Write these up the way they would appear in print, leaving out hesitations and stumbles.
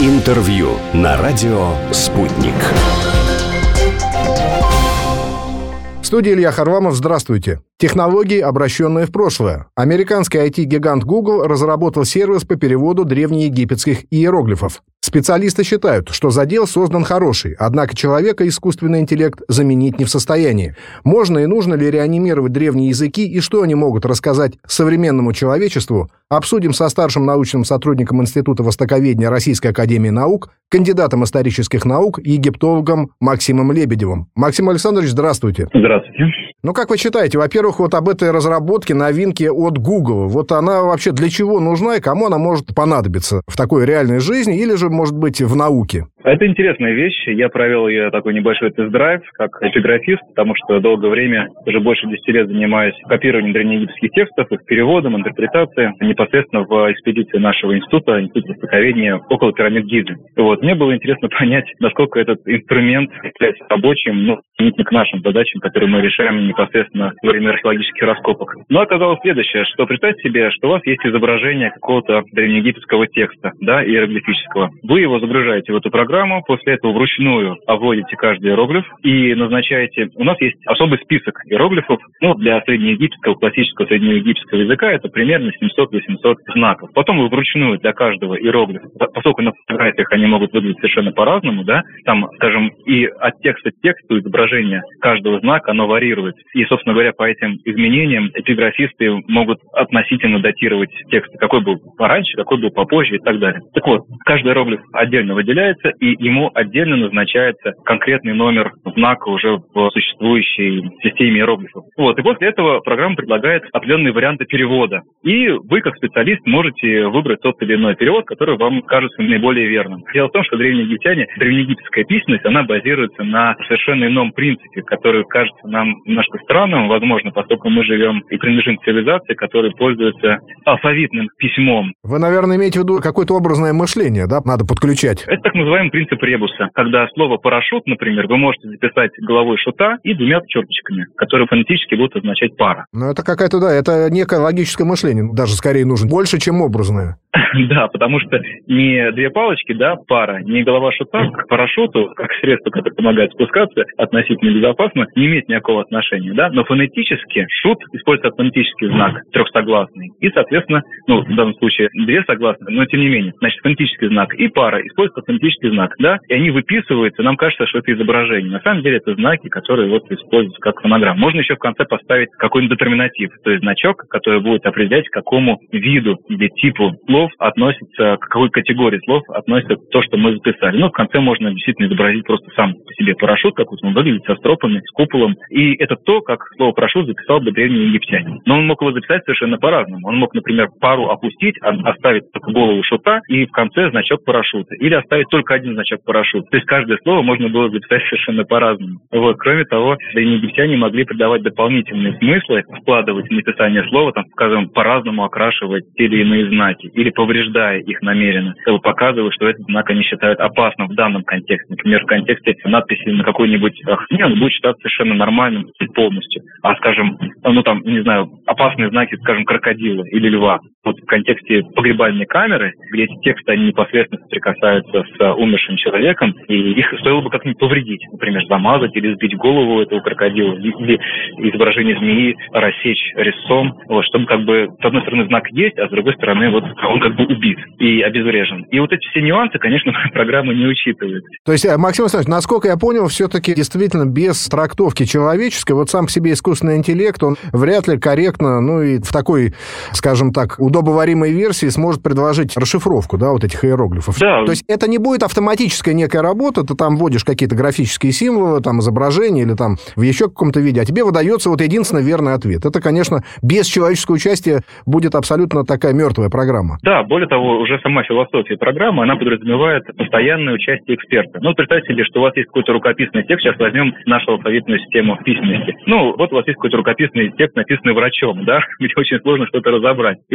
Интервью на радио «Спутник». В студии Илья Харламов. Здравствуйте. Технологии, обращенные в прошлое. Американский IT-гигант Google разработал сервис по переводу древнеегипетских иероглифов. Специалисты считают, что задел создан хороший, однако человека искусственный интеллект заменить не в состоянии. Можно и нужно ли реанимировать древние языки и что они могут рассказать современному человечеству, обсудим со старшим научным сотрудником Института востоковедения Российской академии наук, кандидатом исторических наук, египтологом Максимом Лебедевым. Максим Александрович, здравствуйте. Здравствуйте. Ну, как вы считаете, во-первых, вот об этой разработке, новинке от Google, вот она вообще для чего нужна и кому она может понадобиться в такой реальной жизни или же, может быть, в науке? Это интересная вещь. Я провел ее такой небольшой тест-драйв, как эпиграфист, потому что долгое время, уже больше 10 лет занимаюсь копированием древнеегипетских текстов, их переводом, интерпретацией, непосредственно в экспедиции нашего института, Института востоковедения, около пирамид Гизы. Мне было интересно понять, насколько этот инструмент является рабочим, не к нашим задачам, которые мы решаем непосредственно во время археологических раскопок. Но оказалось следующее, что представьте себе, что у вас есть изображение какого-то древнеегипетского текста, иероглифического. Вы его загружаете в эту программу, после этого вручную обводите каждый иероглиф и назначаете... У нас есть особый список иероглифов, для среднеегипетского, классического среднеегипетского языка это примерно 700-800 знаков. Потом вы вручную для каждого иероглифа, поскольку на фотографиях они могут выглядеть совершенно по-разному, там, скажем, и от текста к тексту изображение каждого знака, оно варьируется. И, собственно говоря, по этим изменениям эпиграфисты могут относительно датировать текст, какой был пораньше, какой был попозже и так далее. Так вот, каждый иероглиф отдельно выделяется, и ему отдельно назначается конкретный номер знака уже в существующей системе иероглифов. И после этого программа предлагает определенные варианты перевода. И вы, как специалист, можете выбрать тот или иной перевод, который вам кажется наиболее верным. Дело в том, что древнеегиптянская письменность, она базируется на совершенно ином принципе, который кажется нам немножко странным, возможно, поскольку мы живем и принадлежим к цивилизации, которая пользуется алфавитным письмом. Вы, наверное, имеете в виду какое-то образное мышление, надо подключать? Это так называемый принцип ребуса, когда слово «парашют», например, вы можете записать головой шута и двумя черточками, которые фонетически будут означать «пара». Это какая-то, это некое логическое мышление, даже скорее нужно, больше, чем образное. Да, потому что не две палочки, пара, не голова шута к парашюту, как средство, которое помогает спускаться относительно безопасно, не имеет никакого отношения, но фонетически шут используется фонетический знак трехсогласный, и, соответственно, в данном случае две согласные, но тем не менее, значит, фонетический знак и пара используется фонетический знак, и они выписываются, нам кажется, что это изображение. На самом деле это знаки, которые используются как фонограмма. Можно еще в конце поставить какой-нибудь детерминатив, то есть значок, который будет определять, к какому виду или типу слов относится, к какой категории слов относится то, что мы записали. В конце можно действительно изобразить просто сам по себе парашют, как он выглядит, со стропами, с куполом. И это то, как слово «парашют» записал бы древний египтянин. Но он мог его записать совершенно по-разному. Он мог, например, пару опустить, оставить только голову шута и в конце значок парашюта. Или оставить только один значок парашюта. То есть каждое слово можно было записать совершенно по-разному. Кроме того, древние египтяне могли придавать дополнительные смыслы, вкладывать в написание слова, скажем, по-разному окрашивать те или иные знаки, или повреждая их намеренно, чтобы показывать, что этот знак они считают опасным в данном контексте. Например, в контексте надписи на какой-нибудь ахне он будет считаться совершенно нормальным полностью. А, скажем, опасные знаки, скажем, крокодила или льва. В контексте погребальной камеры, где эти тексты, они непосредственно соприкасаются с умершим человеком, и их стоило бы как-нибудь повредить, например, замазать или сбить голову этого крокодила, или изображение змеи рассечь резцом, чтобы с одной стороны знак есть, а с другой стороны он убит и обезврежен. И эти все нюансы, конечно, программа не учитывает. То есть, Максим Александрович, насколько я понял, все-таки действительно без трактовки человеческой, сам по себе искусственный интеллект, он вряд ли корректно, и в такой, скажем так, удобоваримой версии сможет предложить расшифровку, этих иероглифов. Да. То есть это не будет автоматическая некая работа, ты там вводишь какие-то графические символы, изображения или в еще каком-то виде, а тебе выдается единственно верный ответ. Это, конечно, без человеческого участия будет абсолютно такая мертвая программа. Да, более того, уже сама философия программы, она подразумевает постоянное участие эксперта. Представьте себе, что у вас есть какой-то рукописный текст, сейчас возьмем нашу алфавитную систему письменности. У вас есть какой-то рукописный текст, написанный врачом, где очень сложно что-то разобрать. И вы как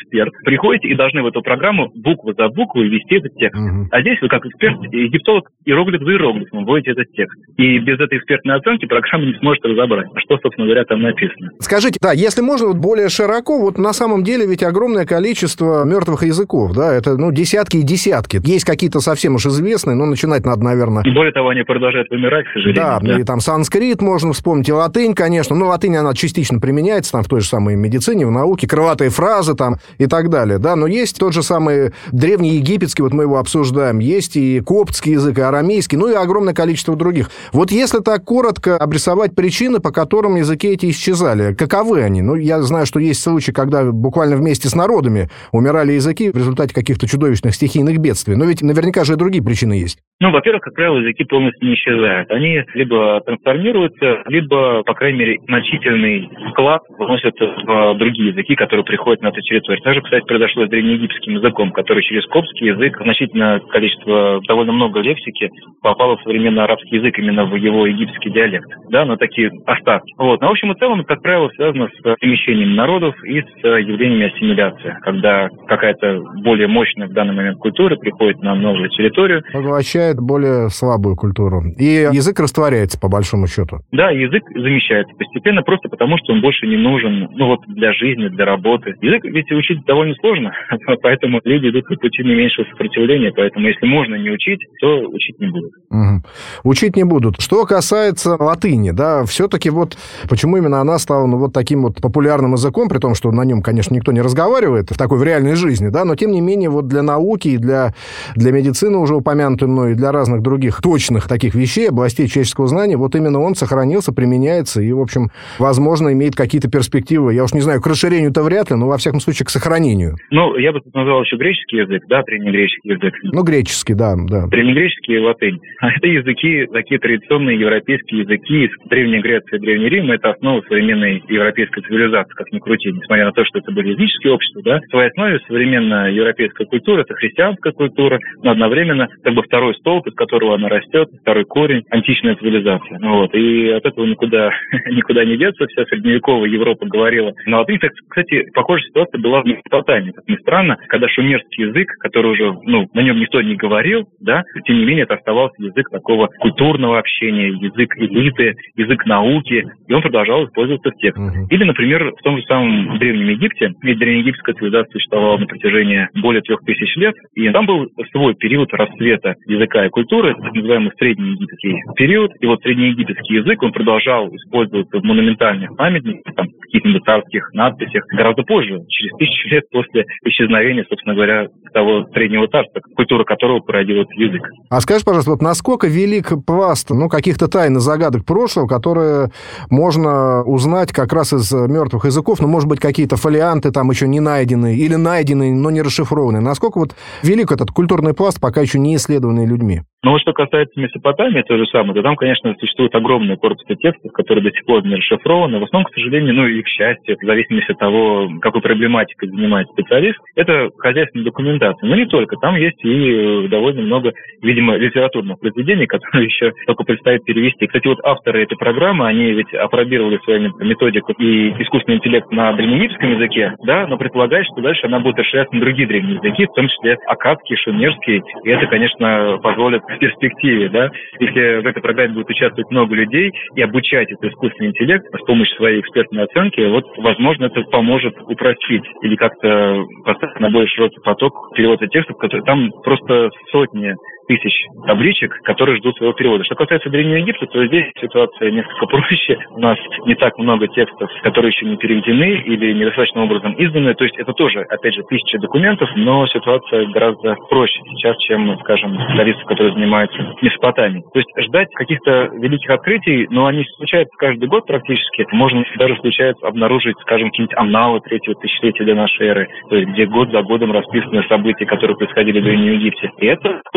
эксперт, приходите и должны в эту программу букву за буквой ввести этот текст. А здесь вы как эксперт, египтолог, иероглиф за иероглифом вводите этот текст. И без этой экспертной оценки программа не сможет разобрать, что, собственно говоря, там написано. Скажите, да, если можно, вот более широко, вот на самом деле ведь огромное количество мертвых языков, да, это, десятки и десятки. Есть какие-то совсем уж известные, но начинать надо, наверное... И более того, они продолжают вымирать, к сожалению. Да, и там санскрит можно вспомнить, и латынь, конечно. Латынь, она частично применяется там в той же самой медицине, в науке, крылатые фразы там и так далее, да. Но есть тот же самый древнеегипетский, вот мы его обсуждаем, есть и коптский язык, и арамейский, и огромное количество других. Вот если так коротко обрисовать причины, по которым языки эти исчезали, каковы они? Я знаю, что есть случаи, когда буквально вместе с народами умирали языки в результате каких-то чудовищных стихийных бедствий. Но ведь наверняка же и другие причины есть. Во-первых, как правило, языки полностью не исчезают. Они либо трансформируются, либо, по крайней мере, значительный вклад вносят в другие языки, которые приходят на эту территорию. Также, кстати, произошло с древнеегипетским языком, который через коптский язык значительное количество, довольно много лексики попало в современный арабский язык, именно в его египетский диалект. Да, но такие остатки. Но в общем и целом, как правило, связано с перемещением народов и с явлениями ассимиляции, когда какая-то более мощная в данный момент культура приходит на новую территорию. Поглощает более слабую культуру. И язык растворяется, по большому счету. Да, язык замещается постепенно, просто потому, что он больше не нужен, для жизни, для работы. Язык ведь учить довольно сложно, поэтому люди идут по пути наименьшего сопротивления, поэтому если можно не учить, то учить не будут. Учить не будут. Что касается латыни, да, все-таки почему именно она стала таким популярным языком, при том, что на нем, конечно, никто не разговаривает в реальной жизни, да, но тем не менее для науки и для медицины уже упомянутой мной, и для разных других точных таких вещей, областей человеческого знания, именно он сохранился, применяется и, в общем, возможно, имеет какие-то перспективы. Я уж не знаю, к расширению-то вряд ли, но, во всяком случае, к сохранению. Я бы тут назвал еще греческий язык, да, древнегреческий язык. Греческий, да. Древнегреческий и латынь. А это языки, такие традиционные европейские языки из Древней Греции и Древний Рим. Это основа современной европейской цивилизации, как ни крути. Несмотря на то, что это были языческие общества, да, в своей основе современная европейская культура, это христианская культура, но одновременно второй столб, из которого она растет, второй корень, античная цивилизация. И от этого никуда не деться. Вся средневековая Европа говорила на латыни. Кстати, похожая ситуация была в Месопотамии. Как ни странно, когда шумерский язык, который уже, на нем никто не говорил, да, тем не менее это оставался язык такого культурного общения, язык элиты, язык науки, и он продолжал использоваться в текстах. Или, например, в том же самом Древнем Египте, ведь древнеегипетская цивилизация существовала на протяжении более 3000 лет, и там был свой период расцвета языка и культуры, так называемый среднеегипетский период, и среднеегипетский язык, он продолжал использоваться в монументальных памятниках, каких-нибудь царских надписях гораздо позже, через 1000 лет после исчезновения, собственно говоря, того среднего царства, культура которого породила этот язык. А скажи, пожалуйста, насколько велик пласт, каких-то тайн и загадок прошлого, которые можно узнать как раз из мертвых языков, может быть, какие-то фолианты там еще не найденные, или найденные, но не расшифрованные. Насколько велик этот культурный пласт, пока еще не исследованный людьми? Что касается Месопотамии, то же самое, то там, конечно, существует огромный корпус текстов, которые до сих пор не расшифрованы. В основном, к сожалению, и к счастью, в зависимости от того, какой проблематикой занимается специалист, это хозяйственная документация. Но не только. Там есть и довольно много, видимо, литературных произведений, которые еще только предстоит перевести. Кстати, авторы этой программы, они ведь апробировали свою методику и искусственный интеллект на древнеегипетском языке, да, но предполагают, что дальше она будет расширяться на другие древние языки, в том числе аккадский, шумерский, и это, конечно, позволит в перспективе, да, если в этой программе будет участвовать много людей и обучать этот искусственный интеллект с помощью своей экспертной оценки, возможно, это поможет упростить или как-то поставить на более широкий поток перевода текстов, которые там просто сотни тысяч табличек, которые ждут своего перевода. Что касается Древнего Египта, то здесь ситуация несколько проще. У нас не так много текстов, которые еще не переведены или недостаточным образом изданы. То есть это тоже, опять же, 1000 документов, но ситуация гораздо проще сейчас, чем, скажем, специалисты, которые занимаются Месопотамией. То есть ждать каких-то великих открытий, но они случаются каждый год практически. Можно даже случается обнаружить, скажем, какие-нибудь анналы 3-го тысячелетия до нашей эры, то есть где год за годом расписаны события, которые происходили в Древнем Египте. И это все-таки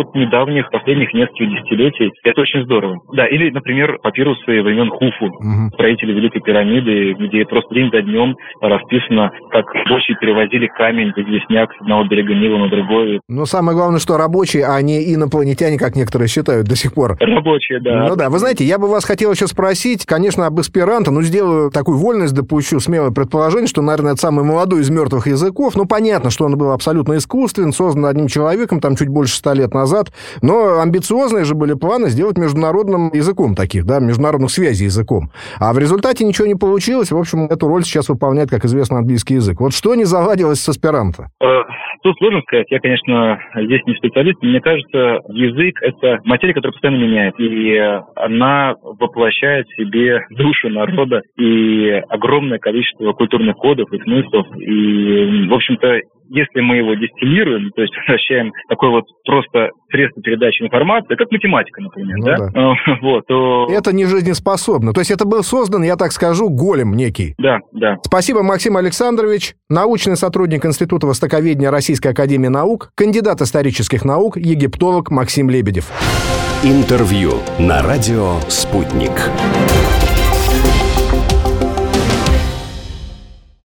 вот недавних, последних нескольких десятилетий. Это очень здорово. Да, или, например, папирусы времен Хуфу, строители Великой пирамиды, где просто день за днем расписано, как рабочие перевозили камень, известняк с одного берега Нила на другой. Но самое главное, что рабочие, а не инопланетяне, как некоторые считают до сих пор. Рабочие, да. Ну да, вы знаете, я бы вас хотел еще спросить, конечно, об эсперанто, сделаю такую вольность, допущу смелое предположение, что, наверное, это самый молодой из мертвых языков. Понятно, что он был абсолютно искусствен, создан одним человеком, там, чуть больше 100 лет назад, но амбициозные же были планы сделать международным языком таких, да, международных связей языком. А в результате ничего не получилось. В общем, эту роль сейчас выполняет, как известно, английский язык. Вот что не заладилось с эсперанто? Тут сложно сказать. Я, конечно, здесь не специалист. Мне кажется, язык — это материя, которая постоянно меняет. И она воплощает в себе душу народа и огромное количество культурных кодов и смыслов. И, в общем-то, если мы его дистиллируем, то есть превращаем такой вот просто средство передачи информации, как математика, например, да? Вот, то... Это не жизнеспособно. То есть это был создан, я так скажу, голем некий. Да, да. Спасибо, Максим Александрович. Научный сотрудник Института востоковедения Российской академии наук, кандидат исторических наук, египтолог Максим Лебедев. Интервью на радио «Спутник».